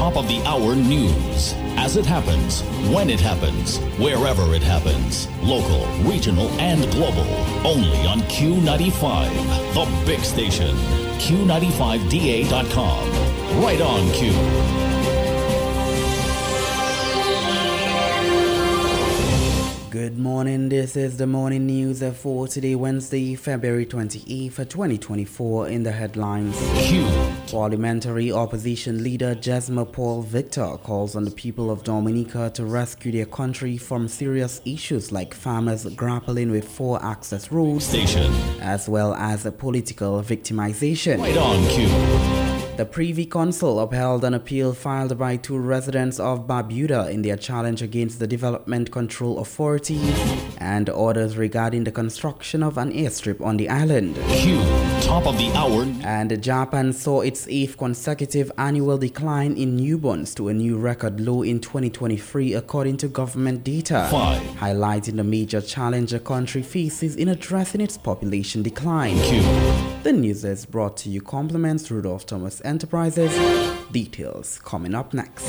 top of the hour news. As it happens, when it happens, wherever it happens. Local, regional, and global. Only on Q95, the big station. Q95DA.com. Right on Q. Good morning, this is the morning news for today, Wednesday, February 28th, 2024. In the headlines, Q. Parliamentary opposition leader Jesma Paul Victor calls on the people of Dominica to rescue their country from serious issues like farmers grappling with 4 access roads, Station. as well as political victimization. Right on Q. The Privy Council upheld an appeal filed by 2 residents of Barbuda in their challenge against the Development Control Authority and orders regarding the construction of an airstrip on the island. Q. Top of the hour. And Japan saw its 8th consecutive annual decline in newborns to a new record low in 2023 according to government data, 5. highlighting the major challenge the country faces in addressing its population decline. Q. The news is brought to you compliments Rudolph Thomas Enterprises. Details coming up next.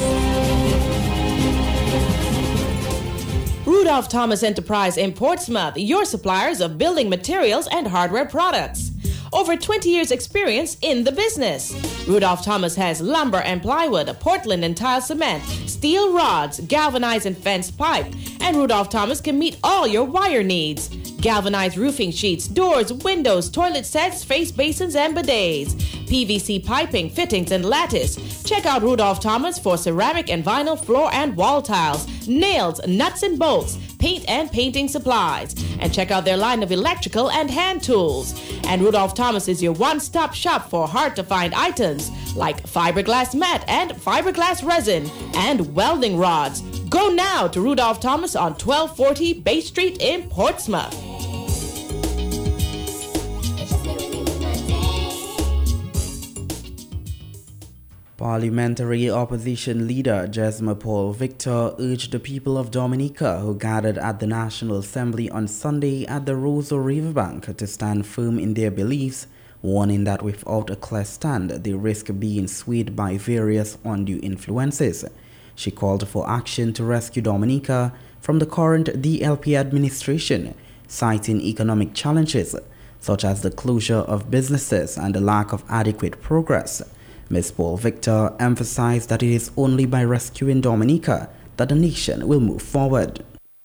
Rudolph Thomas Enterprise in Portsmouth, your suppliers of building materials and hardware products. Over 20 years experience in the business. Rudolph Thomas has lumber and plywood, Portland and tile cement, steel rods, galvanized and fenced pipe, and Rudolph Thomas can meet all your wire needs. Galvanized roofing sheets, doors, windows, toilet sets, face basins, and bidets. PVC piping, fittings, and lattice. Check out Rudolph Thomas for ceramic and vinyl floor and wall tiles, nails, nuts and bolts, paint and painting supplies. And check out their line of electrical and hand tools. And Rudolph Thomas is your one-stop shop for hard-to-find items like fiberglass mat and fiberglass resin and welding rods. Go now to Rudolph Thomas on 1240 Bay Street in Portsmouth. Parliamentary opposition leader Jesma Paul Victor urged the people of Dominica who gathered at the National Assembly on Sunday at the Roseau Riverbank to stand firm in their beliefs, warning that without a clear stand, they risk being swayed by various undue influences. She called for action to rescue Dominica from the current DLP administration, citing economic challenges such as the closure of businesses and the lack of adequate progress. Ms. Paul Victor emphasized that it is only by rescuing Dominica that the nation will move forward.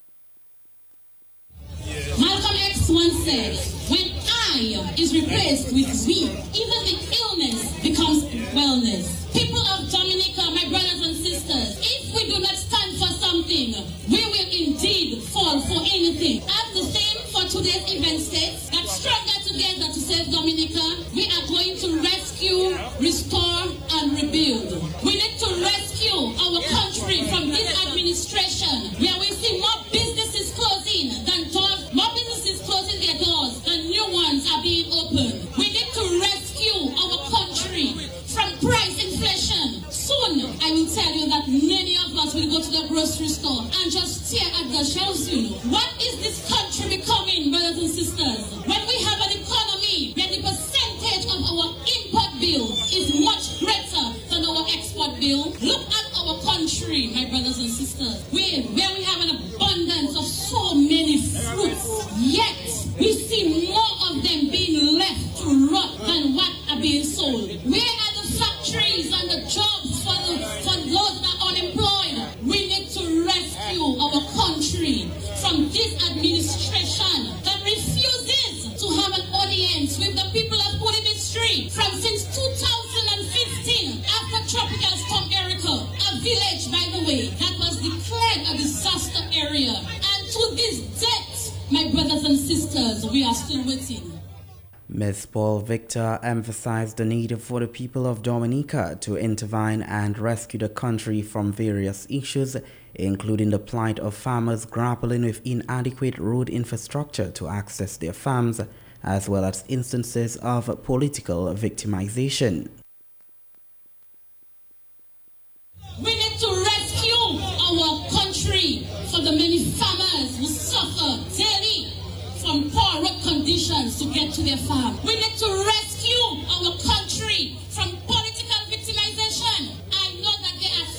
Malcolm X once said, when I is replaced with we, even the illness becomes wellness. People of Dominica, my brothers and sisters, if we do not stand for something, we will indeed fall for anything. As the theme for today's event states, that stronger together to save Dominica, we are going to rescue, restore, and rebuild. We need to rescue our country from this administration, where we see more businesses closing than doors, more businesses closing their doors than new ones are being opened. We need to rescue our country from price inflation. Soon, I will tell you that many of us will go to the grocery store and just stare at the shelves. What is this country becoming, brothers and sisters? When we have an economy where the percentage of our import bill is much greater than our export bill, look at our country, my brothers and sisters, where we have an abundance of so many fruits, yet we see more of them being left to rot than what are being sold. Where are the factories and the jobs for those that are unemployed? We need to rescue our country from this administration that refuses to have an audience with the people of Pulibi Street. From since 2015, after Tropical Storm Erica, a village, by the way, that was declared a disaster area. And to this date, my brothers and sisters, we are still waiting. Ms. Paul Victor emphasized the need for the people of Dominica to intervene and rescue the country from various issues, including the plight of farmers grappling with inadequate road infrastructure to access their farms, as well as instances of political victimization. We need to rescue our country for the many farmers who suffer daily from poor road conditions to get to their farm. We need to rescue our country from political victimization. I know that there are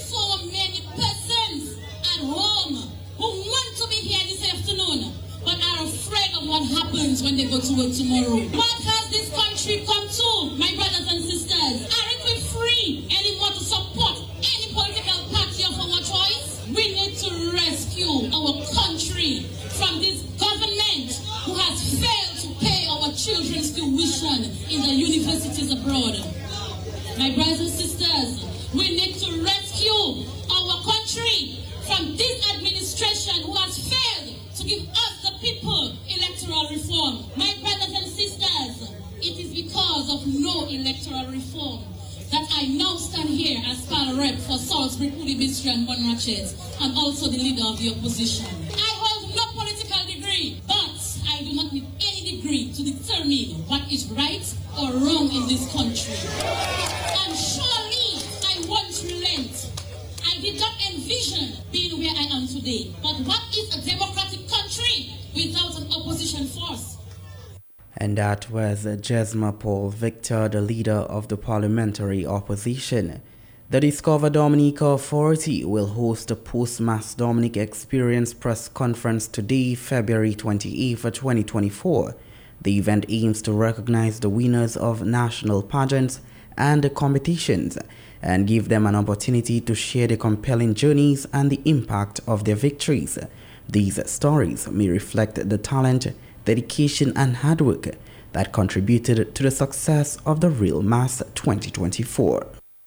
to work tomorrow. What has this country come to, my brothers and sisters? Aren't we free anymore to support any political party of our choice? We need to rescue our country from this government who has failed to pay our children's tuition in the universities abroad. My brothers and sisters, we need to rescue our country from this administration who has failed to give us, the people, electoral reform. My brothers and sisters, it is because of no electoral reform that I now stand here as PAL rep for Salisbury, Kudibisri and Bonrachet, and also the leader of the opposition. I hold no political degree, but I do not need any degree to determine what is right or wrong in this country. And surely I won't relent. I did not envision being where I am today. But what is a democratic country without an opposition force? And that was Jesma Paul Victor, the leader of the parliamentary opposition. The Discover Dominica Authority will host a post-Mass Dominic Experience press conference today, February 28, 2024. The event aims to recognize the winners of national pageants and competitions and give them an opportunity to share their compelling journeys and the impact of their victories. These stories may reflect the talent, dedication and hard work that contributed to the success of the Real Mass 2024.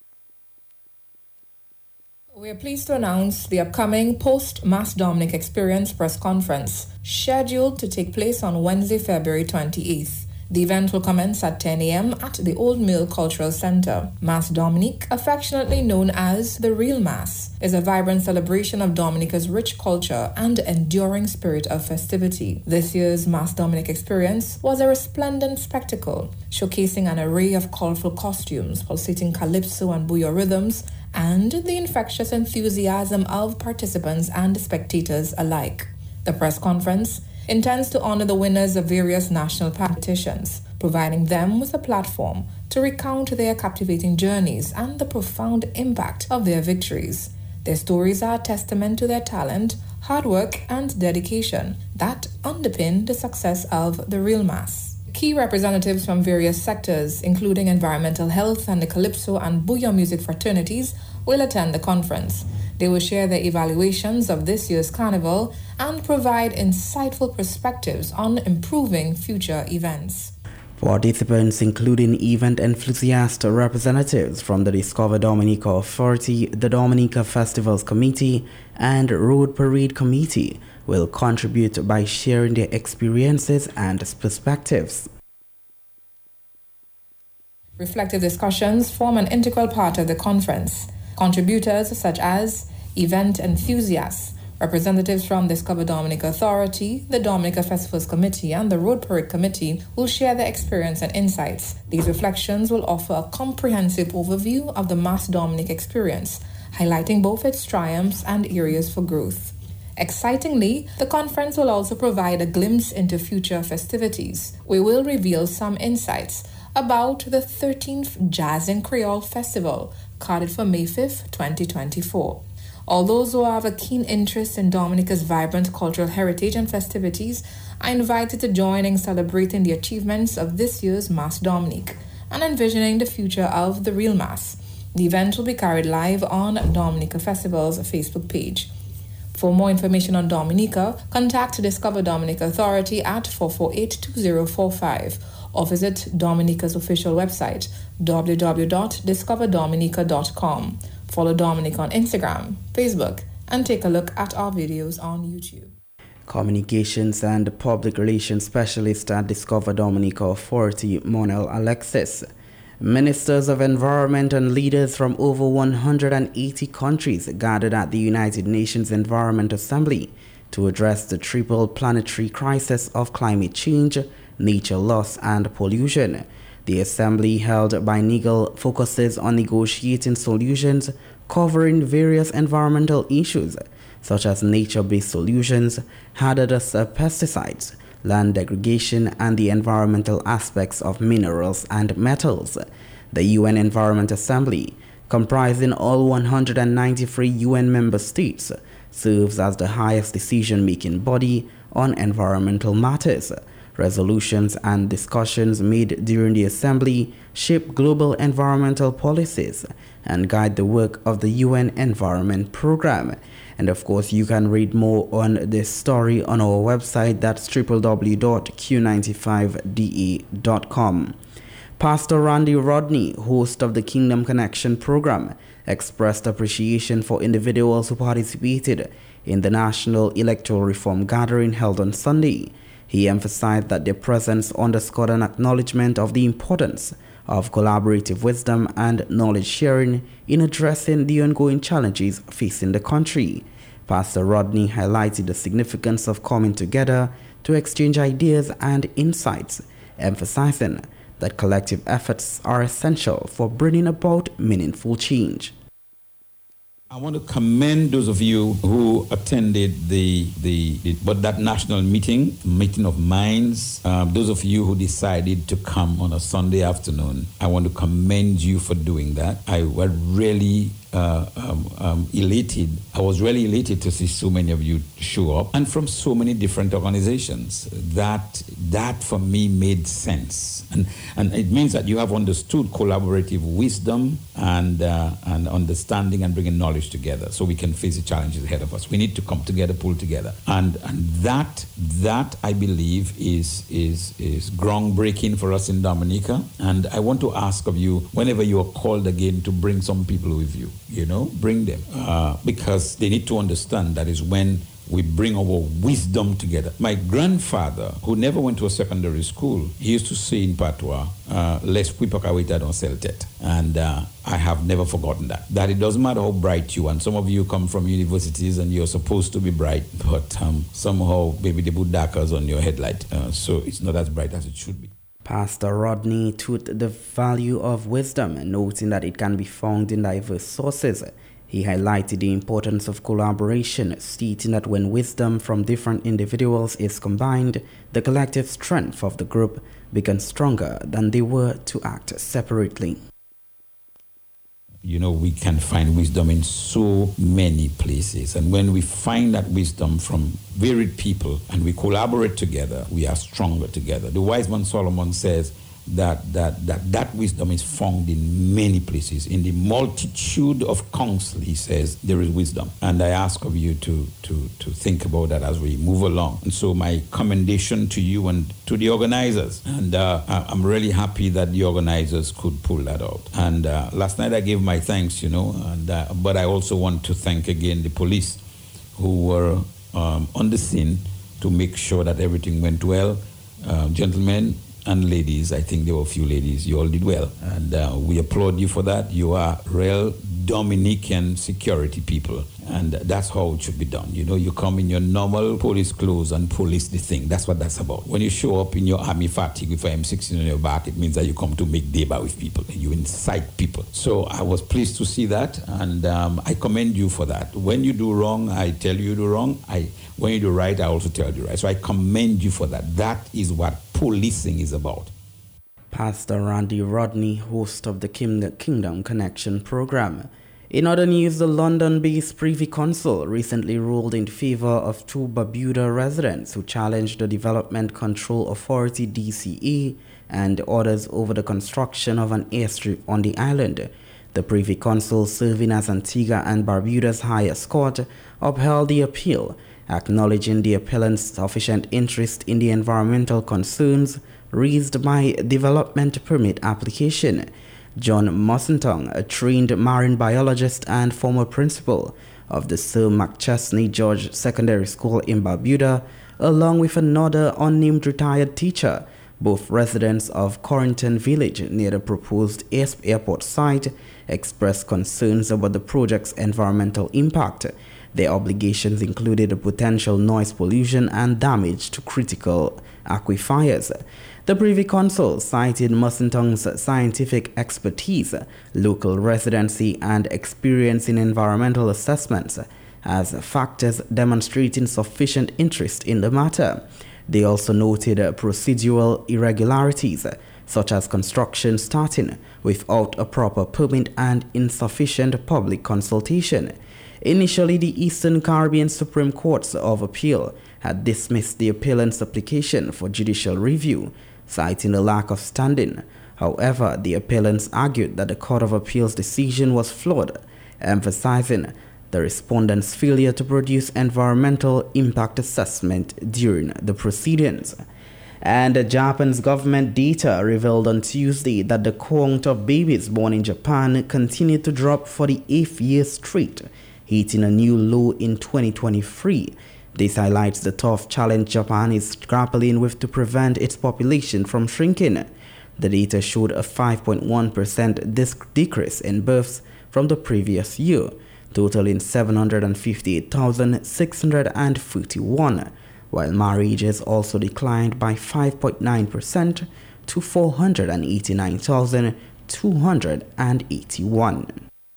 We are pleased to announce the upcoming post-Mass Dominic Experience press conference, scheduled to take place on Wednesday, February 28th. The event will commence at 10 a.m. at the Old Mill Cultural Center. Mass Dominic, affectionately known as the Real Mass, is a vibrant celebration of Dominica's rich culture and enduring spirit of festivity. This year's Mass Dominic Experience was a resplendent spectacle, showcasing an array of colorful costumes, pulsating calypso and booyah rhythms, and the infectious enthusiasm of participants and spectators alike. The press conference intends to honor the winners of various national competitions, providing them with a platform to recount their captivating journeys and the profound impact of their victories. Their stories are a testament to their talent, hard work, and dedication that underpin the success of the Real Mass. Key representatives from various sectors, including environmental health and the Calypso and Booyah music fraternities, will attend the conference. They will share their evaluations of this year's carnival and provide insightful perspectives on improving future events. Participants, including event enthusiast representatives from the Discover Dominica Authority, the Dominica Festivals Committee, and Road Parade Committee, will contribute by sharing their experiences and perspectives. Reflective discussions form an integral part of the conference. Contributors such as event enthusiasts, representatives from Discover Dominica Authority, the Dominica Festivals Committee, and the Road Parade Committee will share their experience and insights. These reflections will offer a comprehensive overview of the Mass Dominic experience, highlighting both its triumphs and areas for growth. Excitingly, the conference will also provide a glimpse into future festivities. We will reveal some insights about the 13th Jazz and Creole Festival, carded for May 5th, 2024. All those who have a keen interest in Dominica's vibrant cultural heritage and festivities are invited to join in celebrating the achievements of this year's Mass Dominic and envisioning the future of the Real Mass. The event will be carried live on Dominica Festival's Facebook page. For more information on Dominica, contact Discover Dominica Authority at 448-2045 or visit Dominica's official website, www.discoverdominica.com. Follow Dominica on Instagram, Facebook, and take a look at our videos on YouTube. Communications and Public Relations Specialist at Discover Dominica Authority, Monel Alexis. Ministers of Environment and leaders from over 180 countries gathered at the United Nations Environment Assembly to address the triple planetary crisis of climate change, nature loss, and pollution. The assembly held by NIGL focuses on negotiating solutions covering various environmental issues such as nature-based solutions, hazardous pesticides, land degradation, and the environmental aspects of minerals and metals. The UN Environment Assembly, comprising all 193 UN member states, serves as the highest decision-making body on environmental matters. Resolutions and discussions made during the Assembly shape global environmental policies and guide the work of the UN Environment Programme. And of course, you can read more on this story on our website, that's www.q95da.com. Pastor Randy Rodney, host of the Kingdom Connection program, expressed appreciation for individuals who participated in the National Electoral Reform Gathering held on Sunday. He emphasized that their presence underscored an acknowledgement of the importance of collaborative wisdom and knowledge sharing in addressing the ongoing challenges facing the country. Pastor Rodney highlighted the significance of coming together to exchange ideas and insights, emphasizing that collective efforts are essential for bringing about meaningful change. I want to commend those of you who attended that national meeting of minds. Those of you who decided to come on a Sunday afternoon, I want to commend you for doing that. I was really elated. I was really elated to see so many of you show up, and from so many different organizations. That for me made sense, and it means that you have understood collaborative wisdom and understanding and bringing knowledge together, so we can face the challenges ahead of us. We need to come together, pull together, and that I believe is groundbreaking for us in Dominica. And I want to ask of you, whenever you are called again, to bring some people with you. Bring them, because they need to understand that is when we bring our wisdom together. My grandfather, who never went to a secondary school, he used to say in Patois, "Les pipakawita don't sell tet." And I have never forgotten that it doesn't matter how bright you are. And some of you come from universities and you're supposed to be bright, but somehow maybe they put darkers on your headlight, so it's not as bright as it should be. Pastor Rodney touted the value of wisdom, noting that it can be found in diverse sources. He highlighted the importance of collaboration, stating that when wisdom from different individuals is combined, the collective strength of the group becomes stronger than they were to act separately. We can find wisdom in so many places. And when we find that wisdom from varied people and we collaborate together, we are stronger together. The wise man Solomon says that wisdom is found in many places. In the multitude of counsel, he says, there is wisdom. And I ask of you to think about that as we move along. And so my commendation to you and to the organizers. And I'm really happy that the organizers could pull that out. And last night I gave my thanks, but I also want to thank again the police who were on the scene to make sure that everything went well. Gentlemen and ladies, I think there were a few ladies, you all did well. And we applaud you for that. You are real Dominican security people. And that's how it should be done. You come in your normal police clothes and police the thing. That's what that's about. When you show up in your army fatigue with an M16 on your back, it means that you come to make deba with people. You incite people. So I was pleased to see that, and I commend you for that. When you do wrong, I tell you do wrong. When you do right, I also tell you right. So I commend you for that. That is what policing is about. Pastor Randy Rodney, host of the Kingdom Connection program. In other news, the London-based Privy Council recently ruled in favor of two Barbuda residents who challenged the Development Control Authority DCA and orders over the construction of an airstrip on the island. The Privy Council, serving as Antigua and Barbuda's highest court, upheld the appeal, acknowledging the appellant's sufficient interest in the environmental concerns raised by development permit application. John Mossentong, a trained marine biologist and former principal of the Sir McChesney George Secondary School in Barbuda, along with another unnamed retired teacher, both residents of Corrington Village near the proposed airport site, expressed concerns about the project's environmental impact. Their obligations included a potential noise pollution and damage to critical aquifers. The Privy Council cited Mossentong's scientific expertise, local residency, and experience in environmental assessments as factors demonstrating sufficient interest in the matter. They also noted procedural irregularities, such as construction starting without a proper permit and insufficient public consultation. Initially, the Eastern Caribbean Supreme Court of Appeal had dismissed the appellant's application for judicial review, citing a lack of standing. However, the appellants argued that the Court of Appeal's decision was flawed, emphasizing the respondent's failure to produce environmental impact assessment during the proceedings. And Japan's government data revealed on Tuesday that the count of babies born in Japan continued to drop for the 8th year straight, hitting a new low in 2023. This highlights the tough challenge Japan is grappling with to prevent its population from shrinking. The data showed a 5.1% decrease in births from the previous year, totaling 758,641, while marriages also declined by 5.9% to 489,281.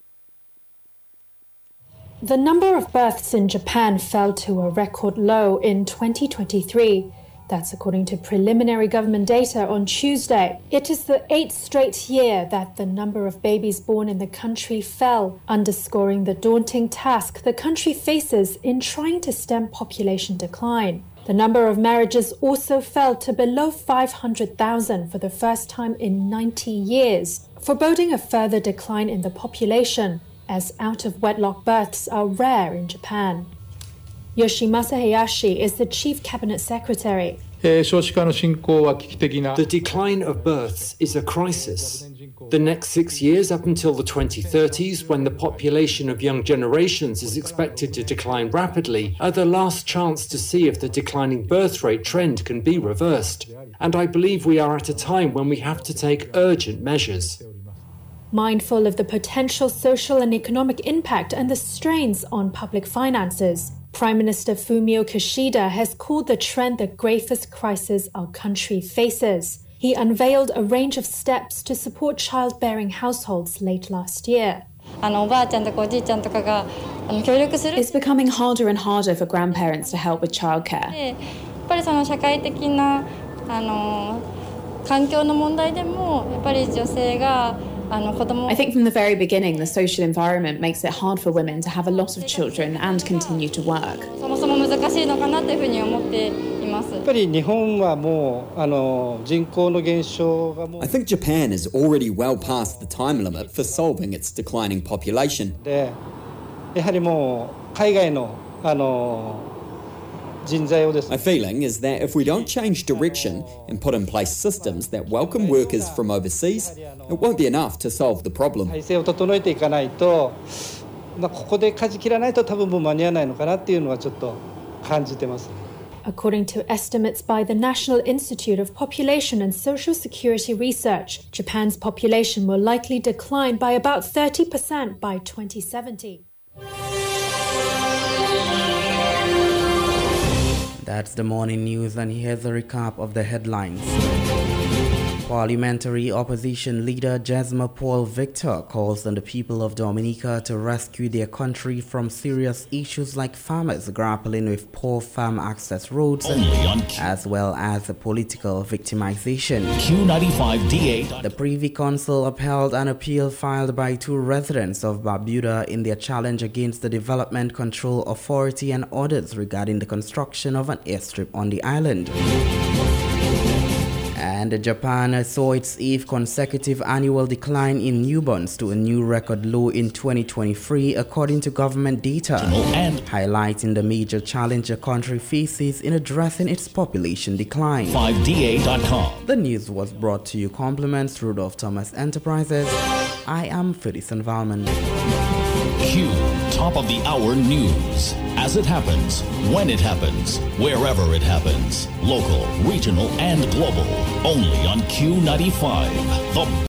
The number of births in Japan fell to a record low in 2023. That's according to preliminary government data on Tuesday. It is the 8th straight year that the number of babies born in the country fell, underscoring the daunting task the country faces in trying to stem population decline. The number of marriages also fell to below 500,000 for the first time in 90 years, foreboding a further decline in the population, as out-of-wedlock births are rare in Japan. Yoshimasa Hayashi is the chief cabinet secretary. The decline of births is a crisis. The next 6 years up until the 2030s, when the population of young generations is expected to decline rapidly, are the last chance to see if the declining birth rate trend can be reversed. And I believe we are at a time when we have to take urgent measures. Mindful of the potential social and economic impact and the strains on public finances, Prime Minister Fumio Kishida has called the trend the gravest crisis our country faces. He unveiled a range of steps to support childbearing households late last year. It's becoming harder and harder for grandparents to help with childcare. I think from the very beginning, the social environment makes it hard for women to have a lot of children and continue to work. I think Japan is already well past the time limit for solving its declining population. My feeling is that if we don't change direction and put in place systems that welcome workers from overseas, it won't be enough to solve the problem. According to estimates by the National Institute of Population and Social Security Research, Japan's population will likely decline by about 30% by 2070. That's the morning news, and here's a recap of the headlines. Parliamentary opposition leader Jesma Paul Victor calls on the people of Dominica to rescue their country from serious issues like farmers grappling with poor farm access roads, as well as political victimization. Q95DA. The Privy Council upheld an appeal filed by 2 residents of Barbuda in their challenge against the Development Control Authority and others regarding the construction of an airstrip on the island. And Japan saw its 8th consecutive annual decline in newborns to a new record low in 2023, according to government data, highlighting the major challenge the country faces in addressing its population decline. 5DA.com. The news was brought to you compliments Rudolph Thomas Enterprises. I am Ferdinand Valman. Q Top of the Hour News. As it happens, when it happens, wherever it happens. Local, regional, and global. Only on Q95. The